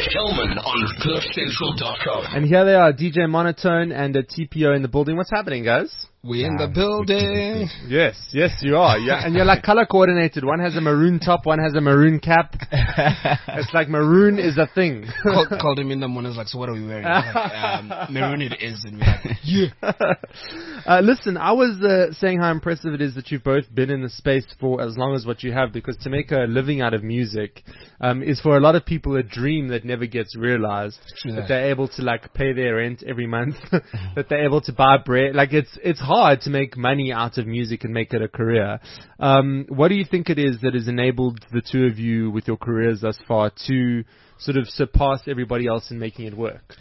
Kelman on CliffCentral.com. And here they are, DJ Monotone and TPO in the building. What's happening, guys? We in the building. Yes, you are. Yeah, and you're like color coordinated. One has a maroon top, one has a maroon cap. It's like maroon is a thing. Called him in the morning. Like, so what are we wearing? Like, maroon it is, and we're like, yeah. Listen, I was saying how impressive it is that you've both been in the space for as long as what you have, because to make a living out of music is for a lot of people a dream that never gets realized. That they're able to like pay their rent every month, that they're able to buy bread. Like it's hard to make money out of music and make it a career. What do you think it is that has enabled the two of you with your careers thus far to sort of surpass everybody else in making it work?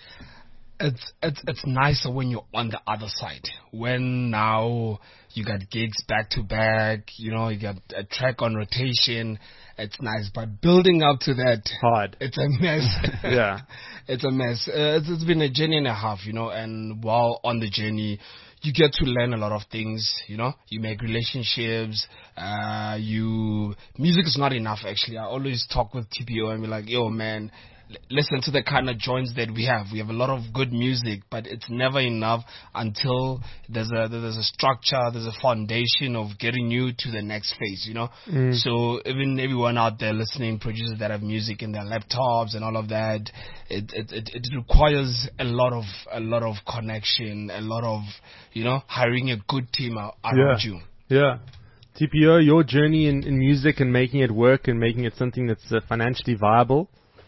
It's nicer when you're on the other side. When now you got gigs back to back, you know, you got a track on rotation. It's nice, but building up to that, hard. It's a mess. Yeah, it's a mess. It's been a journey and a half, you know. And while on the journey, you get to learn a lot of things, you know. You make relationships. Music is not enough. Actually, I always talk with TPO and be like, yo, man, listen to the kind of joints that we have. We have a lot of good music, but it's never enough until there's a structure, there's a foundation of getting you to the next phase, you know. So even everyone out there listening, producers that have music in their laptops and all of that, it requires a lot of connection, a lot of, you know, hiring a good team around you. Yeah. TPO, your journey in music and making it work and making it something that's financially viable.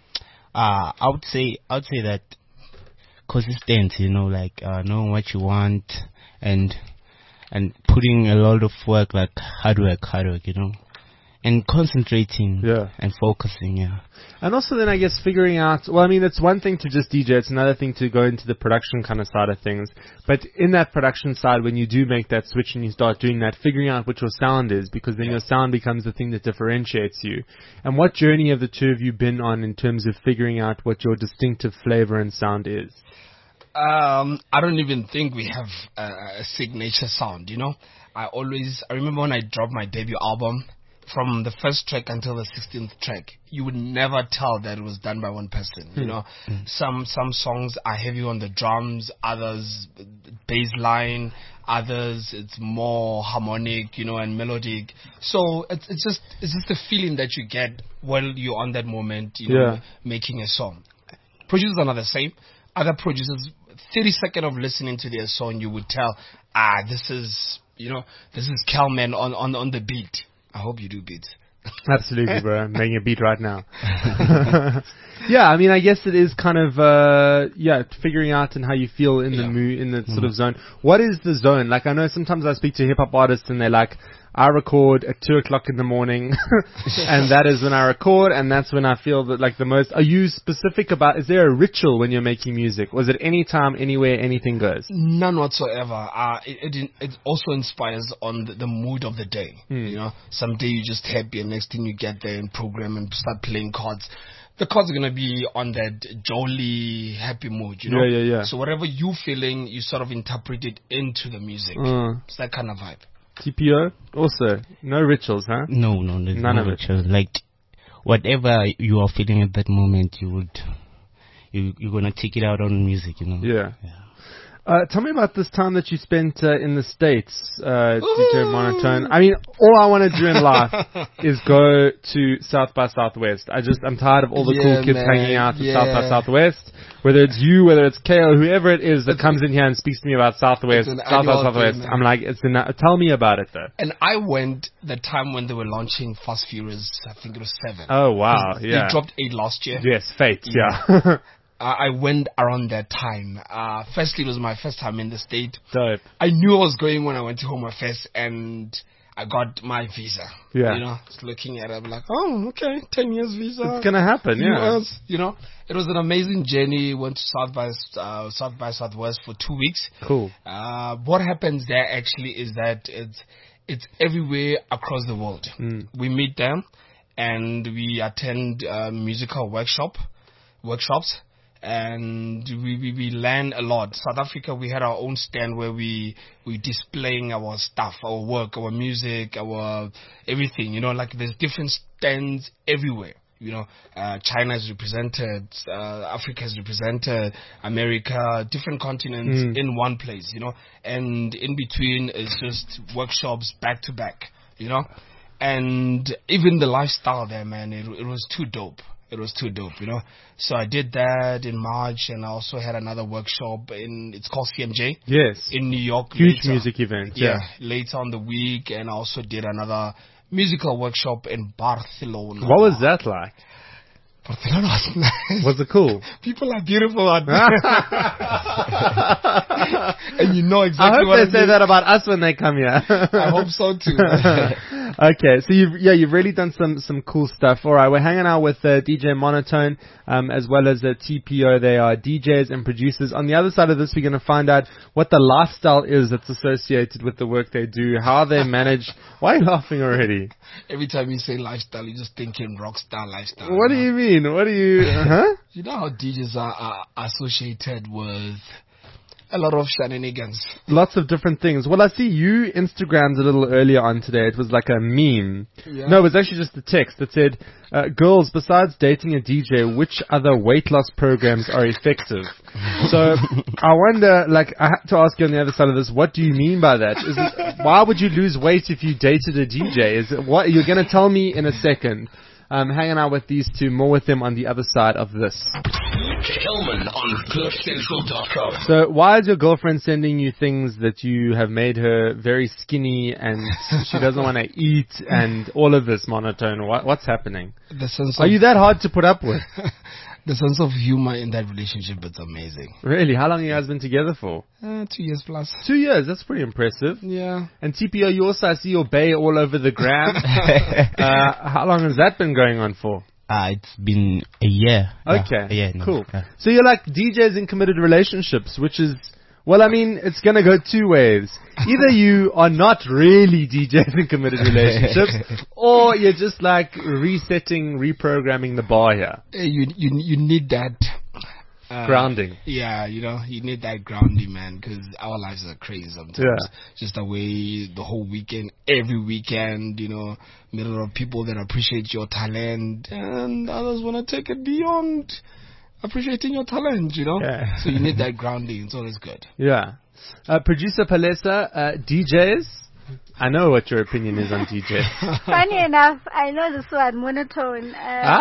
I would say that consistency, you know, like knowing what you want and putting a lot of work, like hard work, you know, and concentrating, and focusing, And also then I guess figuring out, well, I mean, it's one thing to just DJ, it's another thing to go into the production kind of side of things. But in that production side, when you do make that switch and you start doing that, figuring out what your sound is, because then your sound becomes the thing that differentiates you. And what journey have the two of you been on in terms of figuring out what your distinctive flavor and sound is? I don't even think we have a signature sound, you know. I remember when I dropped my debut album, from the first track until the 16th track, you would never tell that it was done by one person, you know. Some songs are heavy on the drums, others bass line, others it's more harmonic, you know, and melodic. So it's just a feeling that you get while you're on that moment, you know, making a song. Producers are not the same. Other producers, 30 seconds of listening to their song, you would tell, this is Kelman on the beat. I hope you do beats. Absolutely, bro. I'm making a beat right now. Yeah, I mean, I guess it is kind of, figuring out and how you feel in the mood, in the sort of zone. What is the zone? Like, I know sometimes I speak to hip-hop artists and they're like, I record at 2 o'clock in the morning and that is when I record and that's when I feel that like the most. Are you specific about, is there a ritual when you're making music? Was it anytime, anywhere, anything goes? None whatsoever. It also inspires on the mood of the day. You know, some day you're just happy and next thing you get there and program and start playing chords. The chords are going to be on that jolly, happy mood, you know? Yeah. So whatever you're feeling, you sort of interpret it into the music. It's that kind of vibe. TPO, also, no rituals, huh? No, there's none of rituals. Like, whatever you are feeling at that moment, you're gonna take it out on music, you know? Yeah. Tell me about this time that you spent in the States, DJ Monotone. I mean, all I want to do in life is go to South by Southwest. I'm tired of all the cool kids hanging out at South by Southwest. Whether it's you, whether it's KO, whoever it is that comes in here and speaks to me about South by Southwest. I'm like, tell me about it though. And I went the time when they were launching Fast Furious, I think it was 7. Oh wow, yeah. They dropped 8 last year. Yes, Fate, yeah. I went around that time. Firstly, it was my first time in the state. Dope. I knew I was going when I went to Home Affairs, and I got my visa. Yeah. You know, just looking at it, I'm like, oh, okay, 10 years visa. It's gonna happen, yeah. US, you know, it was an amazing journey. Went to South by Southwest for 2 weeks. Cool. What happens there actually is that it's everywhere across the world. We meet them, and we attend musical workshops. And we learn a lot. South Africa, we had our own stand where we displaying our stuff, our work, our music, our everything. You know, like there's different stands everywhere. You know, China is represented, Africa is represented, America, different continents in one place, you know, and in between is just workshops back to back, you know, and even the lifestyle there, man, it was too dope. It was too dope, you know. So I did that in March, and I also had another workshop it's called CMJ. Yes. In New York. Huge later. music event. Yeah, later on the week, and I also did another musical workshop in Barcelona. What was that like? Barcelona was nice. Was it cool? People are beautiful out there. And you know I exactly hope what they say that about us when they come here. I hope so too. Okay, so you've really done some cool stuff. All right, we're hanging out with DJ Monotone as well as TPO. They are DJs and producers. On the other side of this, we're going to find out what the lifestyle is that's associated with the work they do, how they manage. Why are you laughing already? Every time you say lifestyle, you're just thinking rock star lifestyle. What do you mean? What do you? You know how DJs are associated with a lot of shenanigans. Lots of different things. Well, I see you Instagrammed a little earlier on today. It was like a meme. Yeah. No, it was actually just a text that said, girls, besides dating a DJ, which other weight loss programs are effective? So I wonder, like, I have to ask you on the other side of this, what do you mean by that? Why would you lose weight if you dated a DJ? Is it what you're going to tell me in a second? Hanging out with these two, more with them on the other side of this. Kelman on CliffCentral.com. So why is your girlfriend sending you things that you have made her very skinny and she doesn't want to eat and all of this Monotone? What's happening? Are you that hard to put up with? The sense of humor in that relationship is amazing. Really? How long have you guys been together for? 2 years plus. 2 years? That's pretty impressive. Yeah. And TPO, you also, I see your bay all over the gram. How long has that been going on for? It's been a year. Okay. A year now. Cool. Yeah. So you're like DJs in committed relationships, which is, well, I mean, it's going to go two ways. Either you are not really DJs in committed relationships, or you're just like reprogramming the bar here. You need that grounding. Yeah, you know, you need that grounding, man, because our lives are crazy sometimes. Yeah. Just the way the whole weekend, every weekend, you know, middle of people that appreciate your talent, and others want to take it beyond appreciating your talent, you know. Yeah. So you need that grounding. It's always good. Yeah. Producer Palesa, DJs. I know what your opinion is on DJs. Funny enough, I know this one, Monotone.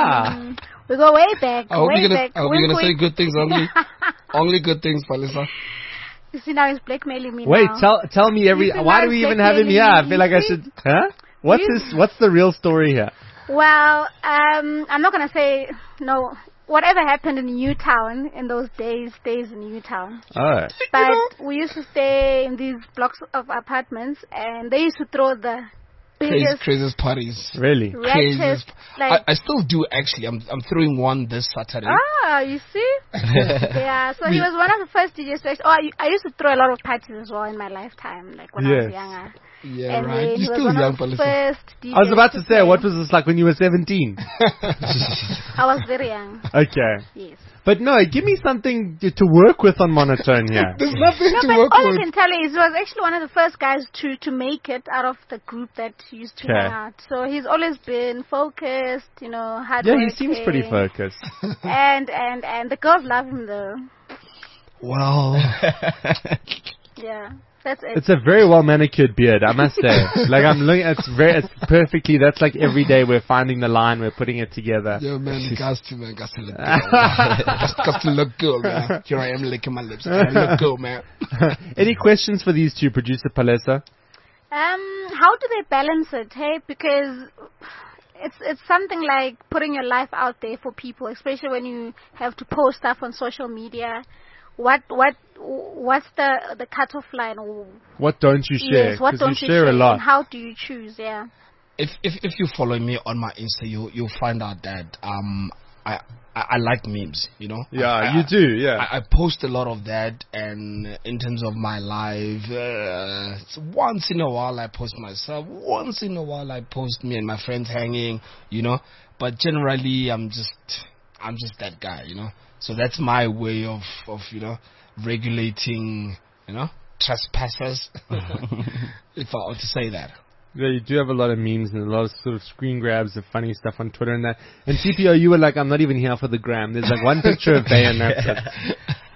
We go way back. I hope you're back. gonna say good things only. Only good things, Palesa. You see, now he's blackmailing me. Wait, now. tell me why do we even have him here? I feel like I should. Huh? What's the real story here? Well, I'm not gonna say no. Whatever happened in Newtown in those days stays in Newtown. Oh. But we used to stay in these blocks of apartments, and they used to throw the biggest, craziest parties. Really? Craziest, like I still do actually. I'm throwing one this Saturday. you see? Yeah, so he was one of the first DJs to actually, I used to throw a lot of parties as well in my lifetime, like when I was younger. Yeah, and right. You're still young, Palesa. I was about to say, what was this like when you were 17? I was very young. Okay. Yes. But no, give me something to work with on Monotone here. There's nothing to but work all with. I can tell you is he was actually one of the first guys to make it out of the group that used to hang out. So he's always been focused, you know, hardworking. Yeah, he seems pretty focused. And the girls love him though. Well. Yeah. That's it. It's a very well manicured beard, I must say. Like I'm looking, it's perfectly. That's like every day we're finding the line, we're putting it together. Yo, man, the got to look good. Got to look good, man. Here I am licking my lips. I look good, man. Any questions for these two, Producer Palesa? How do they balance it? Hey, because it's something like putting your life out there for people, especially when you have to post stuff on social media. What's the cutoff line? What don't you share? Yes, what don't you share a lot. And how do you choose? Yeah. If you follow me on my Insta, you'll find out that I like memes. You know. Yeah, you do. Yeah. I post a lot of that, and in terms of my life, once in a while I post myself. Once in a while I post me and my friends hanging. You know. But generally, I'm just that guy. You know. So that's my way of you know, regulating, you know, trespassers, if I ought to say that. Yeah, you do have a lot of memes and a lot of sort of screen grabs of funny stuff on Twitter and that. And TPO, you were like, I'm not even here for the gram. There's like one picture of Bay and that's it.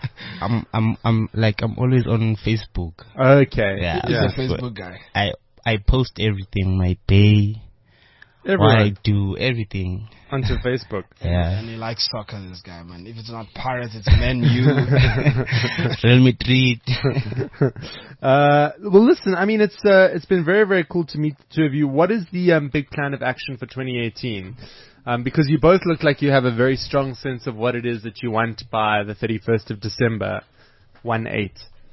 I'm always on Facebook. Okay. Yeah. He's a Facebook guy. I post everything, my day, what I Everyone do, everything. onto Facebook. Yeah. And he likes soccer, this guy, man. If it's not Pirates, it's Man U. Real Madrid. Well, listen, I mean, it's been very, very cool to meet the two of you. What is the big plan of action for 2018? Because you both look like you have a very strong sense of what it is that you want by the 31st of December, 1/8.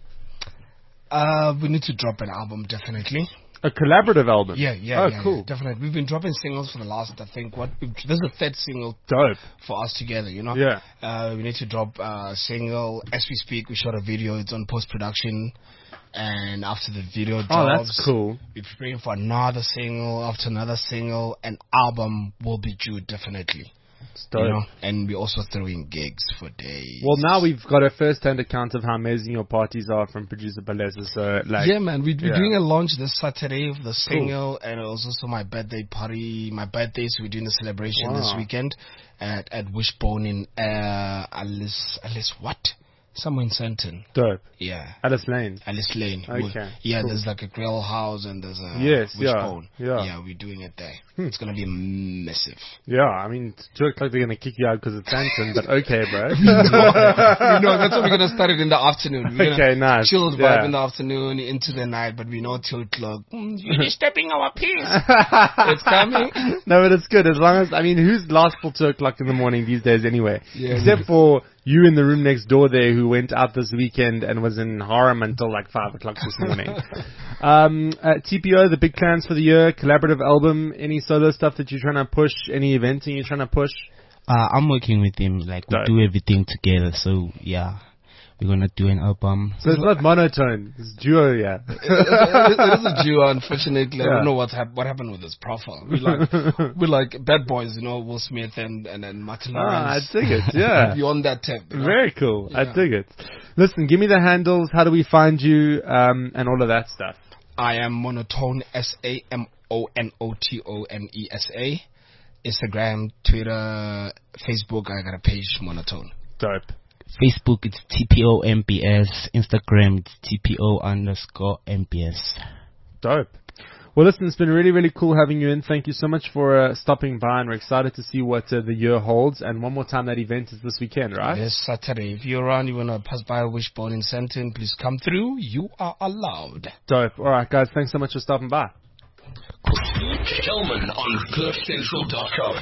We need to drop an album, definitely. A collaborative album? Yeah, cool. yeah, definitely. We've been dropping singles for the last, I think, this is the third single Dope. for us together, you know? Yeah. We need to drop a single. As we speak, we shot a video. It's on post-production. And after the video drops, Oh, that's cool. we're preparing for another single, after another single. An album will be due, definitely. It's You dope. know? And we're also throwing gigs for days. Well, now we've got a first-hand account of how amazing your parties are from producer Baleza. So, like, Yeah, man, we're yeah. doing a launch this Saturday of the single, and it was also my birthday party. My birthday, so we're doing a celebration this Wow. weekend at Wishbone in Alice what? Somewhere in Sandton. dope. Yeah, Alice Lane. Alice Lane. Okay, Yeah, cool. there's like a grill house and there's a Yes, yeah, Wishbone. yeah. Yeah, we're doing it there. It's gonna be massive. Yeah, I mean, it's 2 o'clock they're going to kick you out because it's Santon, but okay, bro. That's why we're gonna start it in the afternoon. We're Okay, gonna nice. Chilled Yeah. vibe in the afternoon into the night, but we know 2 o'clock. You're disturbing our peace. It's coming. No, but it's good as long as, I mean, who's last till 2 o'clock in the morning these days anyway? Yeah, Except for you in the room next door there who went out this weekend and was in Harlem until like 5 o'clock this morning. TPO, the big plans for the year, collaborative album, any solo stuff that you're trying to push, any eventing you're trying to push? I'm working with him. Like, we Dope. do everything together. So, yeah. We're gonna do an album. So it's not monotone, it's duo, yeah. It is a duo, unfortunately. I Yeah. don't know what happened with his profile. We're like bad boys, you know, Will Smith and Martin Ah, I Lawrence. dig it, yeah. Beyond that tip. You know? Very cool. I Yeah. dig it. Listen, give me the handles. How do we find you? And all of that stuff. I am Monotone, SAMONOTONESA. Instagram, Twitter, Facebook. I got a page, Monotone. Dope. Facebook, it's TPO-MPS. Instagram, it's TPO_MPS. Dope. Well, listen, it's been really, really cool having you in. Thank you so much for stopping by, and we're excited to see what the year holds. And one more time, that event is this weekend, right? This Saturday. If you're around, you want to pass by Wishbone in Sandton, please come through. You are allowed. Dope. All right, guys. Thanks so much for stopping by. Kelman on CliffCentral.com.